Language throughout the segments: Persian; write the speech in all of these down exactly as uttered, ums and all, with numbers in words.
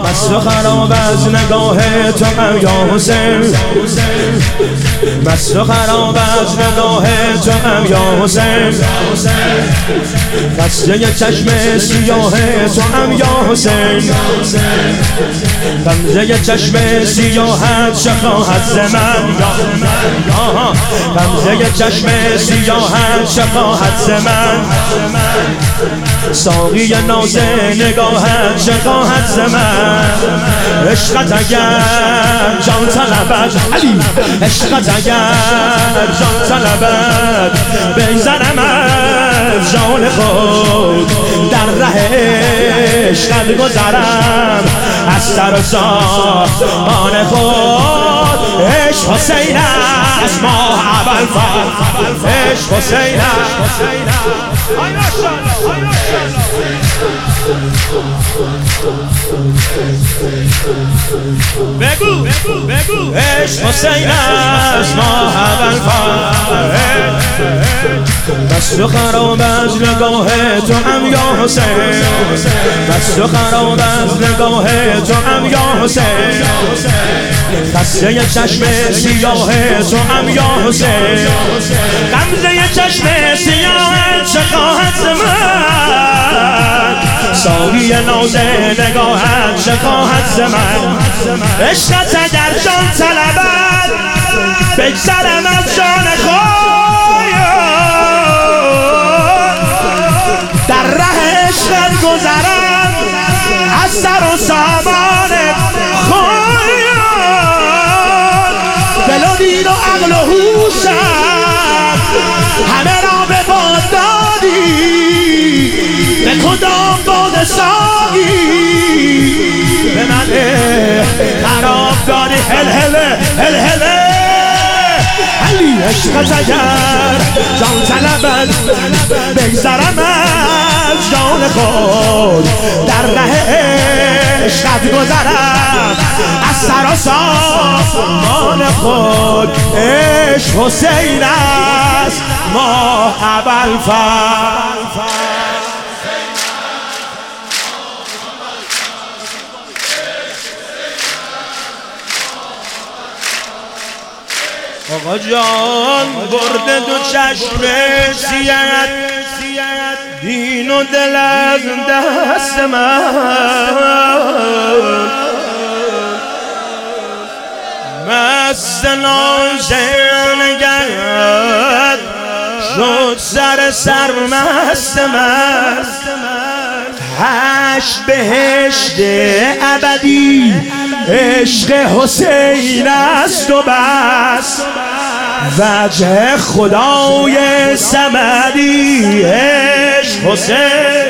مست و خراب از نگاه تو ام یا حسین، مست و خراب از نگاه تو ام یا حسین، خسته چشم سیاه تو ام یا حسین، غمزه چشم سیاهت شفاعت ز من، غمزه چشم سیاهت شفاعت ز من، ساقی ناز نگاهت شفاعت ز من، عشقت اگر جان طلبت علی، عشقت اگر جان طلبت بگذرم از جان خود، در ره عشقت گذرم از سر و سامان خود. عشق حسین است ما اول فرد، عشق حسین است. بگو بگو عشق حسین است ما اول فرد، مست و خراب از نگاه تو ام یا حسین، مست و خراب از نگاه تو ام یا حسین، خسته چشم سیاه تو ام یا حسین، غمزه چشم سیاه شفاعت ز من، ساقی ناز نگاهت شفاعت ز من، عشقت اگر جان طلبت بگذرم از جان خود، در ره عشقت گذرم از سر و سامان خود، دل و دین و عقل و هوشم همه را به باد دادی، به کدام باد ساقی به من خراب دادی. هل هله هل هله علی، عشقت اگر جان طلبت بگذرم از جان خود، در ره عشقت گذرم از سر و سامان خود. عشق حسین است ما اول فرد، آقا جان برده دو چشم سیاهت، دین و دل از دست من، مست نازنگرد شد سر سرمست من، هشت بهشت ابدی عشق حسین است و بس، وجه خدای صمدی عشق حسین.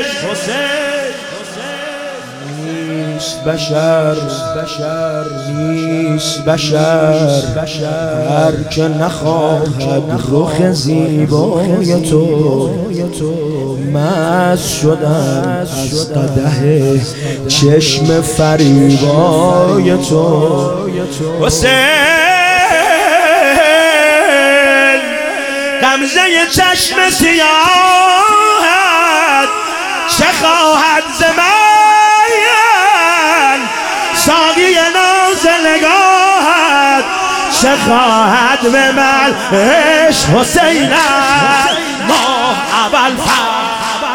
نیست بشر نیست بشر هر که نخواهد رخ زیبای تو، مست شدم از قدح چشم فریبای تو. حسین غمزه چشم سیاهت چه خواهد ز من، ساقی ناز نگاهت چه خواهد به من. عشق حسین است ما اول فرد،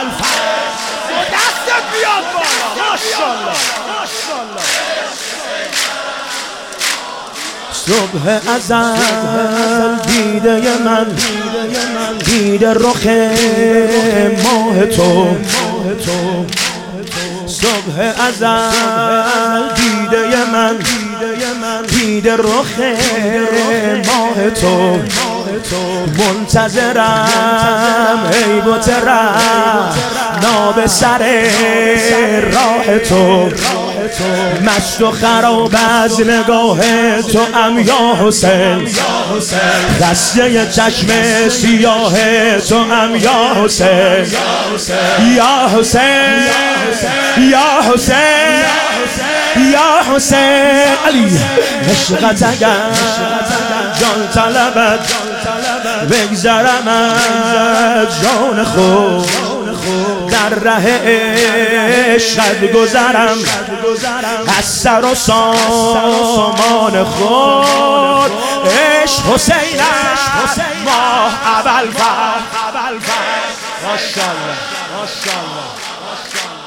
دستت بیاد بالا ماشاءالله. صبح ازل دیده من دیده رخ ماه تو، صبح ازل دیده من دیده رخ ماه تو، منتظرم ای بت رعنا به سر راه تو، مست و خراب از نگاه تو ام یا حسین، خسته چشم سیاه تو ام یا حسین، یا حسین یا حسین یا حسین. علی عشقت اگر جان طلبت بگذرم از جان خود، در ره عشقت گذرم از سر و سامان خود عشق حسینم ماه اول فرد ماشاءالله ماشاءالله